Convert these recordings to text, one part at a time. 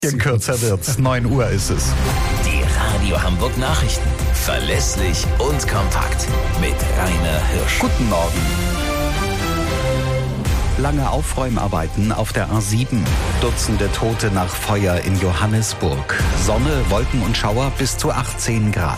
In kürzer wird's. 9 Uhr ist es. Die Radio Hamburg Nachrichten. Verlässlich und kompakt. Mit Rainer Hirsch. Guten Morgen. Lange Aufräumarbeiten auf der A7. Dutzende Tote nach Feuer in Johannesburg. Sonne, Wolken und Schauer bis zu 18 Grad.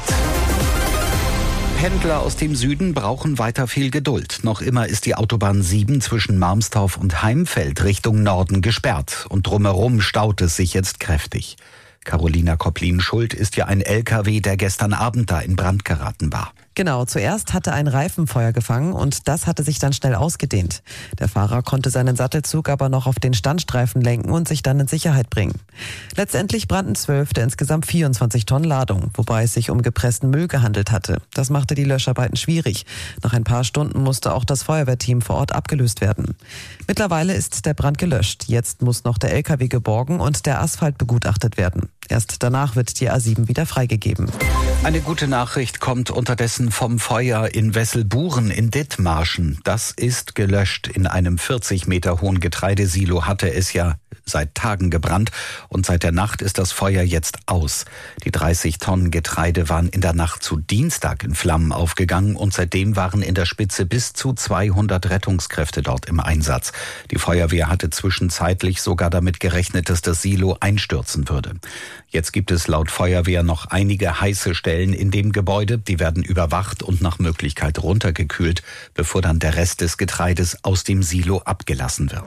Pendler aus dem Süden brauchen weiter viel Geduld. Noch immer ist die Autobahn 7 zwischen Marmstorf und Heimfeld Richtung Norden gesperrt. Und drumherum staut es sich jetzt kräftig. Carolina Koplin-Schuld ist ja ein LKW, der gestern Abend da in Brand geraten war. Genau, zuerst hatte ein Reifen Feuer gefangen und das hatte sich dann schnell ausgedehnt. Der Fahrer konnte seinen Sattelzug aber noch auf den Standstreifen lenken und sich dann in Sicherheit bringen. Letztendlich brannten 12 der insgesamt 24 Tonnen Ladung, wobei es sich um gepressten Müll gehandelt hatte. Das machte die Löscharbeiten schwierig. Nach ein paar Stunden musste auch das Feuerwehrteam vor Ort abgelöst werden. Mittlerweile ist der Brand gelöscht. Jetzt muss noch der LKW geborgen und der Asphalt begutachtet werden. Erst danach wird die A7 wieder freigegeben. Eine gute Nachricht kommt unterdessen vom Feuer in Wesselburen in Dithmarschen. Das ist gelöscht. In einem 40 Meter hohen Getreidesilo hatte es ja seit Tagen gebrannt und seit der Nacht ist das Feuer jetzt aus. Die 30 Tonnen Getreide waren in der Nacht zu Dienstag in Flammen aufgegangen und seitdem waren in der Spitze bis zu 200 Rettungskräfte dort im Einsatz. Die Feuerwehr hatte zwischenzeitlich sogar damit gerechnet, dass das Silo einstürzen würde. Jetzt gibt es laut Feuerwehr noch einige heiße Stellen in dem Gebäude. Die werden überwacht und nach Möglichkeit runtergekühlt, bevor dann der Rest des Getreides aus dem Silo abgelassen wird.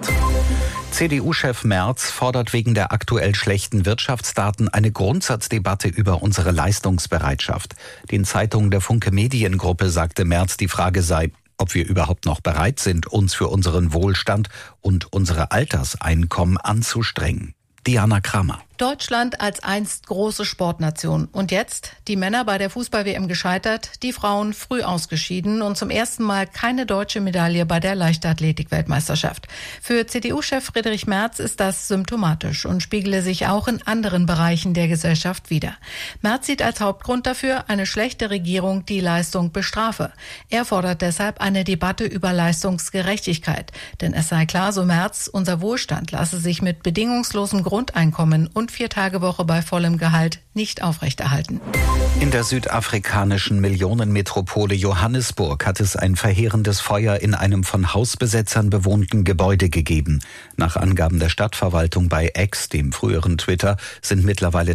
CDU-Chef Merz fordert wegen der aktuell schlechten Wirtschaftsdaten eine Grundsatzdebatte über unsere Leistungsbereitschaft. Den Zeitungen der Funke Mediengruppe sagte Merz, die Frage sei, ob wir überhaupt noch bereit sind, uns für unseren Wohlstand und unsere Alterseinkommen anzustrengen. Diana Kramer. Deutschland als einst große Sportnation. Und jetzt? Die Männer bei der Fußball-WM gescheitert, die Frauen früh ausgeschieden und zum ersten Mal keine deutsche Medaille bei der Leichtathletik-Weltmeisterschaft. Für CDU-Chef Friedrich Merz ist das symptomatisch und spiegele sich auch in anderen Bereichen der Gesellschaft wider. Merz sieht als Hauptgrund dafür eine schlechte Regierung, die Leistung bestrafe. Er fordert deshalb eine Debatte über Leistungsgerechtigkeit. Denn es sei klar, so Merz, unser Wohlstand lasse sich mit bedingungslosem Grundeinkommen und 4-Tage-Woche bei vollem Gehalt nicht aufrechterhalten. In der südafrikanischen Millionenmetropole Johannesburg hat es ein verheerendes Feuer in einem von Hausbesetzern bewohnten Gebäude gegeben. Nach Angaben der Stadtverwaltung bei X, dem früheren Twitter, sind mittlerweile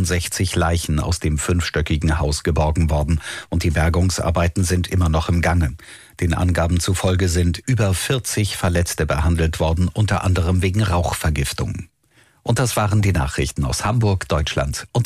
63 Leichen aus dem 5-stöckigen Haus geborgen worden und die Bergungsarbeiten sind immer noch im Gange. Den Angaben zufolge sind über 40 Verletzte behandelt worden, unter anderem wegen Rauchvergiftung. Und das waren die Nachrichten aus Hamburg, Deutschland und